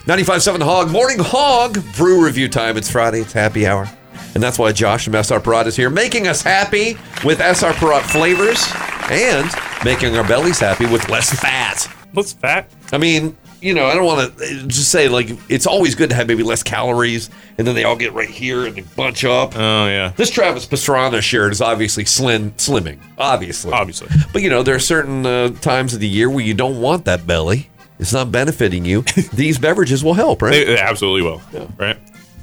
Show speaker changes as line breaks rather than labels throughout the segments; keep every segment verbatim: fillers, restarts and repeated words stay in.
ninety-five point seven Hog, Morning Hog, brew review time. It's Friday, it's happy hour. And that's why Josh from S R Parrot is here, making us happy with S R Parrot flavors and making our bellies happy with less fat.
What's fat?
I mean, you know, I don't want to just say, like, it's always good to have maybe less calories, and then they all get right here and they bunch up.
Oh, yeah.
This Travis Pastrana shirt is obviously slim, slimming, obviously.
Obviously.
But, you know, there are certain uh, times of the year where you don't want that belly. It's not benefiting you. These beverages will help, right?
They, they absolutely will,
Yeah.
right?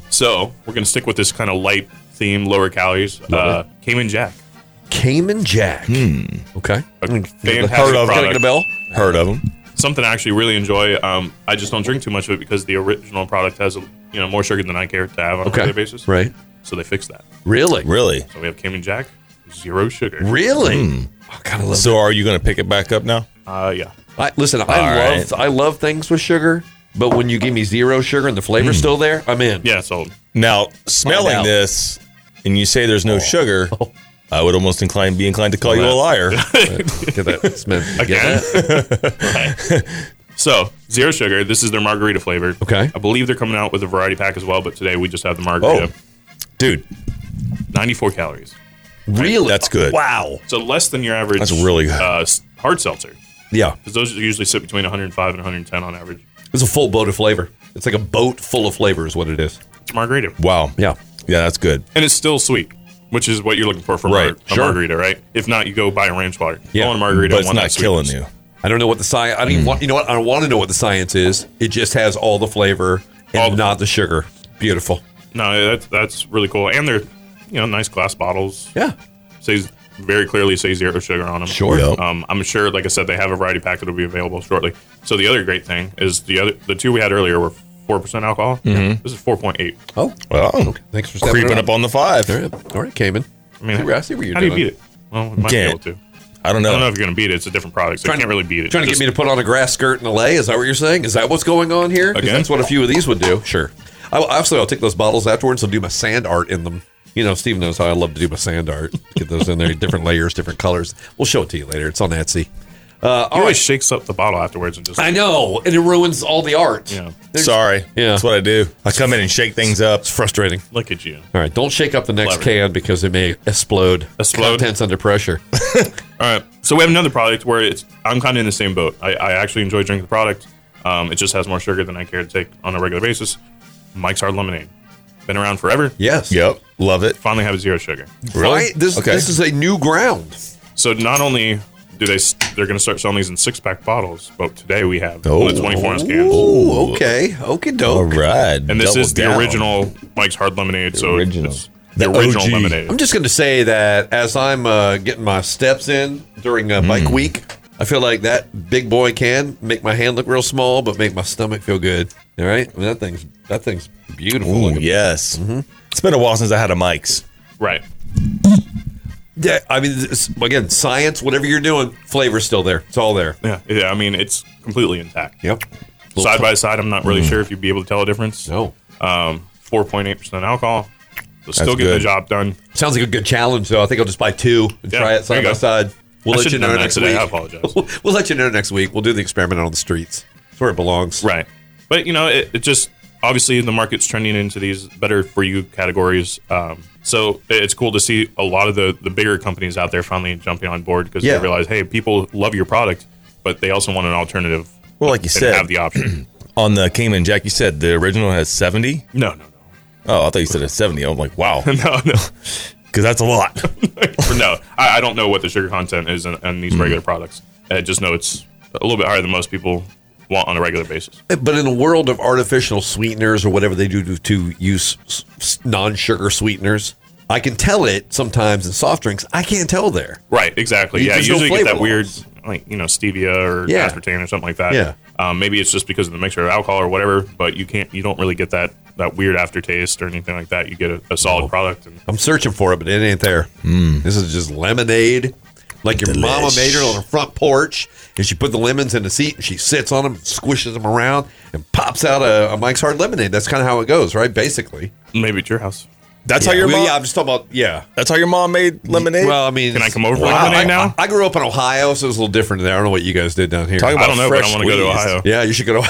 So we're going to stick with this kind of light theme, lower calories. Uh, Cayman Jack.
Cayman Jack.
Hmm.
Okay.
A fantastic
Heard of,
product.
Can I get a bell?
Heard of them.
Something I actually really enjoy. Um, I just don't drink too much of it because the original product has, you know, more sugar than I care to have on a
Okay.
regular basis.
Right.
So they fixed that.
Really?
Really?
So we have Cayman Jack, zero sugar.
Really?
Hmm.
I kind of love
So are you going to pick it back up now?
Uh, yeah.
I, listen, I
All
love
right.
I love things with sugar, but when you give me zero sugar and the flavor's still there, I'm in.
Yeah, so
Now, smelling
out.
this, and you say there's no sugar, I would almost incline be inclined to call you a liar.
Get that, Smith. You get
Again?
that?
So, zero sugar. This is their margarita flavor.
Okay.
I believe they're coming out with a variety pack as well, but today we just have the margarita.
Oh, dude,
ninety-four calories.
Really?
that's good.
Wow.
So less than your average
That's really good.
uh, s- hard seltzer.
Yeah.
Because those usually sit between one hundred five and one hundred ten on average.
It's a full boat of flavor. It's like a boat full of flavor is what it is.
It's margarita.
Wow.
Yeah.
Yeah, that's good.
And it's still sweet, which is what you're looking for from
Right.
a, a
Sure.
margarita, right? If not, you go buy a ranch water.
Yeah.
Go on a margarita.
But
I
it's
want
not
that
killing
sweetness.
you.
I don't know what the science. I don't even want. You know what? I don't want to know what the science is. It just has all the flavor and
All the-
not the sugar. Beautiful.
No, that's, that's really cool. And they're, you know, nice glass bottles.
Yeah.
Says very clearly say zero sugar on them.
Sure.
Yep.
Um, I'm sure, like I said, they have a variety pack that'll be available shortly. So the other great thing is the other the two we had earlier were four percent alcohol.
Mm-hmm.
This is four point eight.
Oh.
Well,
Thanks for stepping
creeping
it
up on the five.
All right, All right, Cayman.
I mean,
See, I see what you're
how
doing.
do you beat it? Well, we might
Can't.
be able to.
I don't
I
know.
don't know if you're going to beat it. It's a different product, so you can't really beat it.
Trying to
Just-
get me to put on a grass skirt in L A? Is that what you're saying? Is that what's going on here? 'Cause
Again?
That's what a few of these would do. Sure. I, obviously, I'll take those bottles afterwards and do my sand art in them. You know, Steve knows how I love to do my sand art. Get those in there, different layers, different colors. We'll show it to you later. It's on Etsy. Uh,
He
all
always
right.
shakes up the bottle afterwards and just.
I know, and it ruins all the art.
Yeah.
There's-
Sorry.
Yeah.
That's what I do. I come in and shake things up.
It's frustrating.
Look at you.
All right, don't shake up the next
Clever.
can because it may explode.
Explode?
Contents under pressure.
All right. So we have another product where it's. I'm kind of in the same boat. I, I actually enjoy drinking the product. Um, it just has more sugar than I care to take on a regular basis. Mike's Hard Lemonade. Been around forever.
Yes.
Yep. Love it.
Finally have zero sugar.
Really?
Fine. This,
Okay.
this is a new ground.
So not only do they s- they're going to start selling these in six pack bottles, but today we have
Oh.
the twenty-four ounce cans.
Oh, okay. Okie
All
doke.
right.
And this
Double
is the
down.
original Mike's Hard Lemonade. so
original.
it's the,
The
original
O G.
lemonade.
I'm just going to say that as I'm uh, getting my steps in during uh, bike week, I feel like that big boy can make my hand look real small, but make my stomach feel good. All right, I mean, that thing's that thing's beautiful.
Ooh,
looking.
yes.
Mm-hmm.
It's been a while since I had a Mike's.
Right.
Yeah, I mean, this, again, science, whatever you're doing, flavor's still there. It's all there.
Yeah. Yeah. I mean, it's completely intact.
Yep.
Side by side, I'm not really sure if you'd be able to tell a difference.
No.
Um, four point eight percent alcohol. So still getting
good.
the job done.
Sounds like a good challenge, though. I think I'll just buy two and
Yeah,
try it
there
side
you
by
go.
side. We'll
I
let you
should've
know
done that
next
today.
week.
I apologize.
We'll let you know next week. We'll do the experiment on the streets. It's where it belongs.
Right. But, you know, it, it just obviously the market's trending into these better for you categories. Um, so it's cool to see a lot of the, the bigger companies out there finally jumping on board because
Yeah.
they realize, hey, people love your product, but they also want an alternative.
Well, like you
and
said,
have the option.
on the Cayman Jack, you said the original has seventy?
no, no,
Oh, I thought you said it's seventy. I'm like, wow.
no. no, no.
Because that's a lot.
For no, I, I don't know what the sugar content is in, in these regular products. I just know it's a little bit higher than most people want on a regular basis.
But in a world of artificial sweeteners or whatever they do to, to use s- s- non-sugar sweeteners, I can tell it sometimes in soft drinks. I can't tell there.
Right, exactly. Yeah,
There's
you
no
usually get that
flavor
weird,
loss.
like, you know, stevia or
Yeah.
aspartame or something like that.
Yeah.
Um, maybe it's just because of the mixture of alcohol or whatever, but you can't, you don't really get that that weird aftertaste or anything like that. You get a, a solid product. And
I'm searching for it, but it ain't there. This is just lemonade. Like your mama
Delish.
made it on her front porch, and she put the lemons in the seat, and she sits on them, squishes them around, and pops out a, a Mike's Hard Lemonade. That's kind of how it goes, right? Basically.
maybe at your house.
That's
yeah,
how your
well,
mom.
yeah, I'm just talking about, yeah.
That's how your mom made lemonade.
Well, I mean,
Can I come over for
well,
lemonade
I,
now?
I, I grew up in Ohio, so it was a little different there. I don't know what you guys did down here.
Talking
I
about
don't know, but
fresh
I want to go to
squeezed.
Ohio.
Yeah, you should go to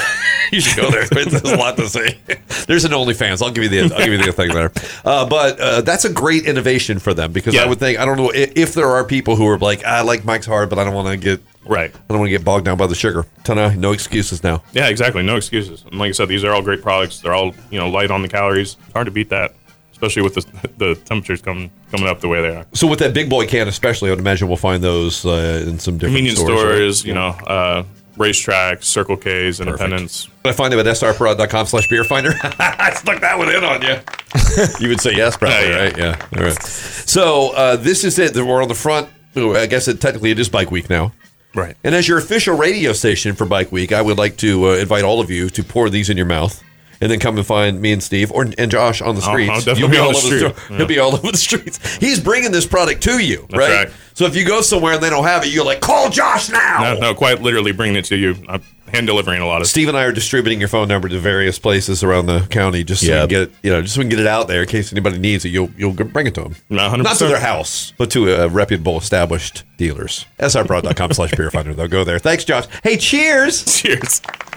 You should go there. There's a lot to say. There's an OnlyFans. I'll give you the I'll give you the thing there. Uh, but uh, that's a great innovation for them because
Yeah.
I would think I don't know if, if there are people who are like I like Mike's Hard, but I don't want to get
Right.
I don't want to get bogged down by the sugar. Tana, no excuses now.
Yeah, exactly. No excuses. And like I said, these are all great products. They're all, you know, light on the calories. It's hard to beat that, especially with the, the temperatures coming coming up the way they are.
So with that big boy can, especially, I would imagine we'll find those uh, in some different
Convenience
stores.
stores,
right?
you know, uh, racetracks, Circle K's, Independence.
I find them at s r parade dot com slash beer finder. I stuck that one in on you. You would say yes, probably,
Yeah, yeah.
right? Yeah. All right. So uh, this is it. We're on the front. I guess it technically it is Bike Week now.
Right.
And as your official radio station for Bike Week, I would like to uh, invite all of you to pour these in your mouth and then come and find me and Steve or and Josh on the
I'll-
streets.
I'll definitely
You'll be
be on
all
the
over
street.
the
Yeah.
He'll be all over the streets. He's bringing this product to you,
That's
right?
right.
So if you go somewhere and they don't have it, you're like, call Josh now.
No, no, quite literally bringing it to you. I'm hand delivering a lot of
Steve and I are distributing your phone number to various places around the county just so
Yeah.
we can get it, you know, just so we can get it out there in case anybody needs it. You'll you'll bring it to them.
No, one hundred
Not to
percent.
their house, but to uh, reputable, established dealers. s r prod dot com slash beer finder. They'll go there. Thanks, Josh. Hey, cheers.
Cheers.